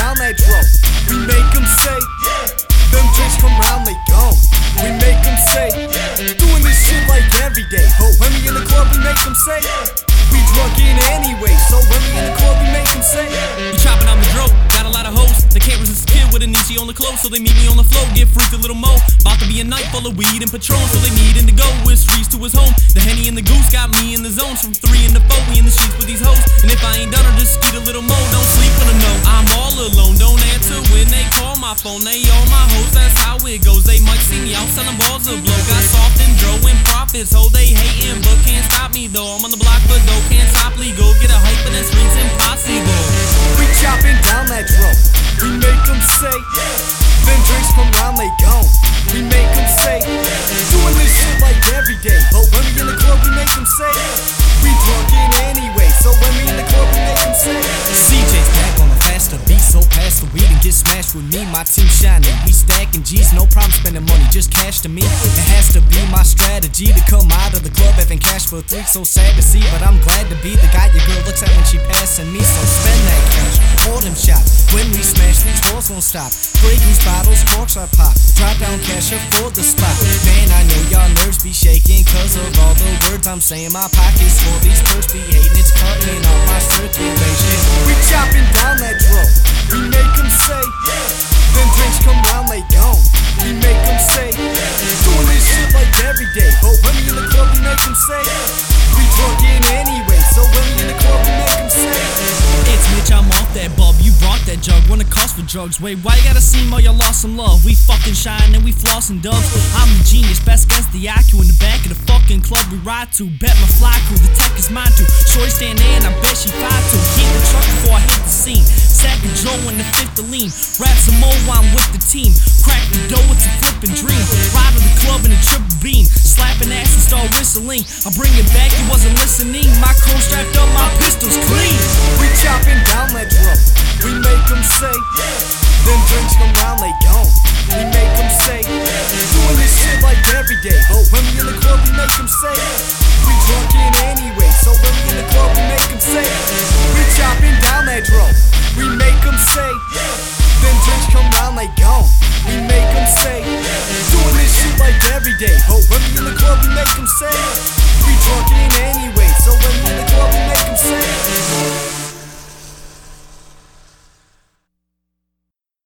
down that dro. We make them say, them drinks come round, they gone. We make them say, doing this shit like every day. Oh, when we in the club, we make them say, we drunk in anyway. So when we in the club, we make them say, we chopping on the dro, got a lot of hoes. They can't resist a kid with a Nietzsche on the clothes, so they meet me on the floor, get freaked a little more. About to be a night full of weed and Patron, so they need him to go with streets to his home. The Henny and the Goose got me in the zone. From 3 and to 4, we in the streets with these hoes. And if I ain't done her, just skeet a little more. Don't sleep when I know I'm all alone. Don't answer when they call my phone. They all my hoes, that's how it goes. They might see me out selling balls of blow. Got soft and dro and profits, ho, they hating, but can't stop me though. I'm on the block for dough, can't stop legal. Get a hype and that streets impossible. We chopping down that dro. We make them say, them drinks come round, they gone. We make them say, doing this shit like every day. But when we in the club, we make them say, we drunk in anyway. So when we in the club, we make them say, CJ's back on a faster beat, so pass the weed and get smashed with me. My team shining, we stacking G's, no problem spending money, just cash to me. It has to be my strategy to come out of the club having cash for 3. So sad to see, but I'm glad to be the guy your girl looks at when she passing me. So spend that cash, pour them shots. When we smash, these doors won't stop. Break these bottles, corks I pop. Drop down cash up for the spot. Man, I know y'all nerves be shaking cause of all the words I'm saying. My pockets full, these perks be hating, it's cutting off my circulation. We chopping down that dro. We make them say, them drinks come round, they gone. We make them say, doing this shit like every day. But when we in the club, we make them say, we drunk in anyway. So when we in the club, we make them say, it's Mitch, I'm off that bub. You brought that jug, wanna cost for drugs. Wait, why you gotta seem all you lost some love? We fucking shine and we flossing dubs. I'm the genius, best against the IQ in the back of the fucking club we ride to. Bet my fly crew, the tech is mine too. Shorty stand there and I bet she fired to. Keep the truck before I hit the scene. Second Joe and the 5th of lean. Rap some more while I'm with the team. Crack the dough, it's a flippin' dream. Ride to the club in a triple beam. Slapping ass and start whistling. I bring it back, you wasn't listening. My chrome strapped up, my pistols clean. We chopping down that dro. We make them say, them drinks come round, they gone. We make them say, doing this shit like every day. But when we in the club, we make them say, we drunk in anyway. So when we in the club, we make them say, we chopping down that dro. We make them say, them drinks come round, they gone. We make them say, doing this shit like every day. But when we in the club, we make them say, we drunk in anyway.